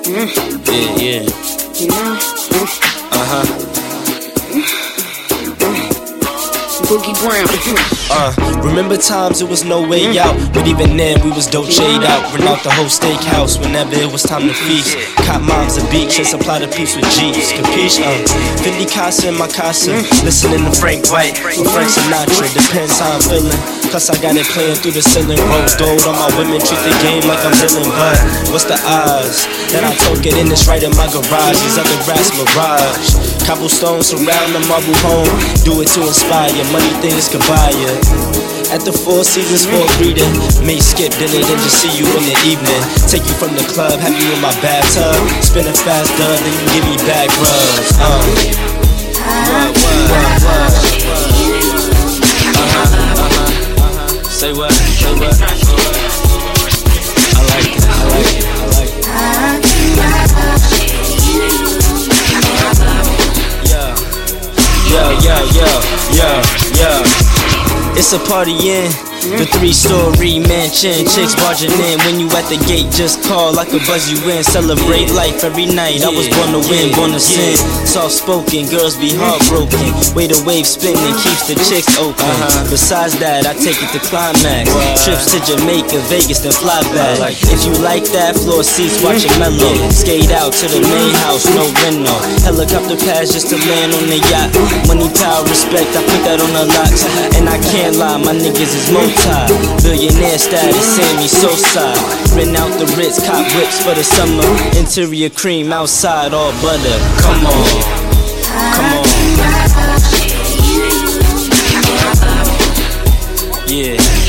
Yeah. Boogie Brown. Remember times it was no way out, but even then we was Dolce'd out. Rent out the whole steakhouse whenever it was time to feast. Cop moms a beach and supply the peeps with Jeeps. Capiche? 50 casa in my casa, listening to Frank White or Frank Sinatra. Depends how I'm feeling. Plus I got it playing through the ceiling. Rose gold on my women, treat the game like I'm Dylan. But what's the odds that I talk it in this right in my garage? These other rats mirage. Cobblestone surround the marble home. Do it to inspire. Money things can buy ya. At the Four Seasons for a reader. May skip dinner then just see you in the evening. Take you from the club, have you in my bathtub. Spin a fast dub, then you give me back rubs. Say what? I like it. Yeah. It's a party in the 3-story mansion. Chicks barging in when you at the gate. Just call, I could buzz you in. Celebrate life every night. I was born to win, born to sin. Soft spoken, girls be heartbroken. Way the wave spinning keeps the chicks open. Besides that, I take it to climax. Trips to Jamaica, Vegas, then fly back. If you like that, floor seats, watch it mellow. Skate out to the main house, no rental. Helicopter pass just to land on the yacht. Money, power, respect, I put that on the locks. And I can't lie, my niggas is multi. Billionaire status, Sammy Sosa. Rent out the Ritz, cop whips for the summer. Interior cream, outside all butter. Come on. Yeah.